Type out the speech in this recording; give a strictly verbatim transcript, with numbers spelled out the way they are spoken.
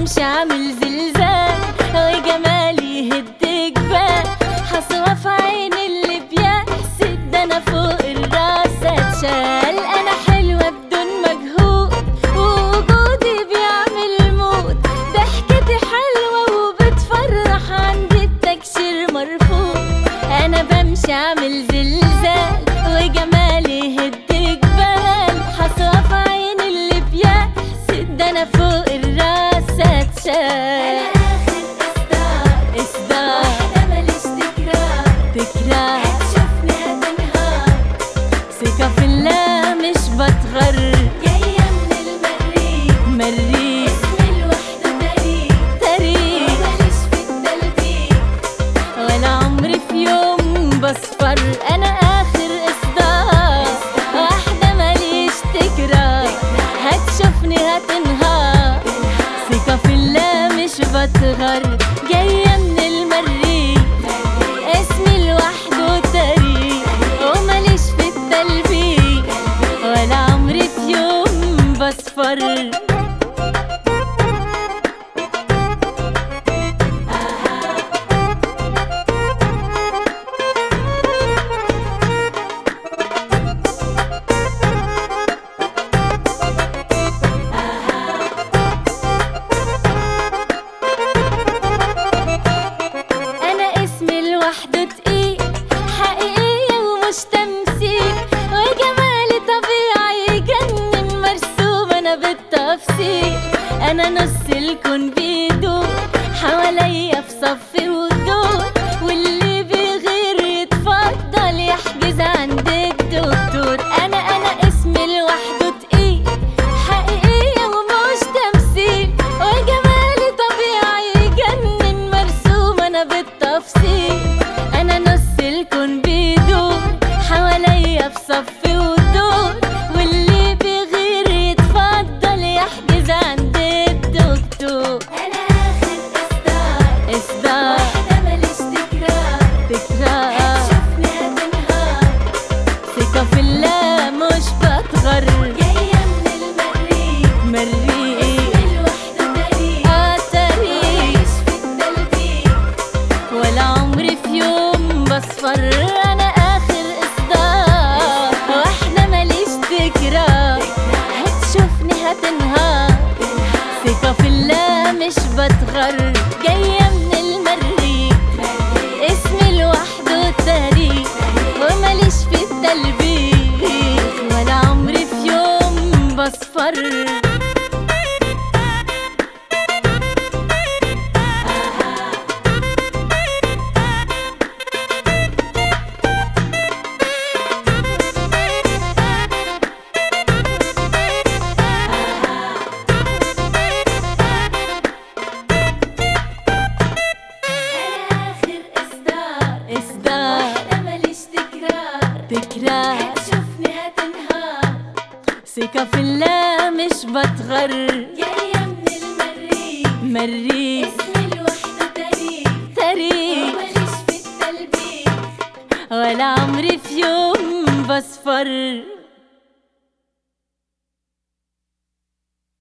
بمشي عامل زلزال وجمالي يهد جبال، حصوة في عين اللي بيحسد، ده انا فوق الراس اتشال. انا حلوة بدون مجهود ووجودي بيعمل مود، ضحكتي حلوة وبتفرح، عندي التكشير مرفوض. انا بمشي عامل زلزال وجمالي يهد جبال، حصوة في عين اللي بيحسد، ده انا فوق الراس اتشال. ثقة في الله مش بتغر، جاية من المريخ مريخ اسمي لوحده تاريخ تاريخ، وماليش في التلبيك ولا عمري في يوم بصفر. أنا آخر إصدار واحدة ماليش تكرار، هتشوفني هتنهار. ثقة في الله مش بتغر، جاية من المريخ اسمي لوحده تاريخ، وماليش في التلبيك ولا عمري في يوم بصفر. أنا اسمي لوحده تقيل، حقيقية ومش تمثيل، وجمالي طبيعي يجنن، مرسوم أنا بالتفصيل. أنا نص الكون بيدور حواليا في صف ودور، واللي بيغير يتفضل يحجز عند الدكتور. أنا أنا اسمي لوحده تقيل، حقيقية ومش تمثيل، وجمالي طبيعي يجنن، مرسوم أنا بالتفصيل. أنا نص الكون بيدور حواليا في صف ودور، واللي بيغير يتفضل يحجز عند الدكتور. أنا آخر إصدار إصدار واحدة ماليش تكرار، تكرار، هتشوفني هتنهار. ثقة في الله مش بتغر، جاية من المريخ مريخ اسمي لوحده تاريخ آه تاريخ، وماليش في التلبيك ولا عمري في يوم بصفر. أنا آخر إصدار واحدة ماليش تكرار، هتشوفني هتنهار. ثقة في الله مش بتغر، جاية من المريخ اسمي لوحده تاريخ، وماليش في التلبيك ولا عمري في يوم بصفر. آخر إصدار إصدار واحدة ماليش تكرار، تكرار، هتشوفني هتنهار. ثقة في الله مش بتغر، جاية من المريخ مريخ اسمي لوحده تاريخ تاريخ، وماليش في التلبيك ولا عمري في يوم بصفر.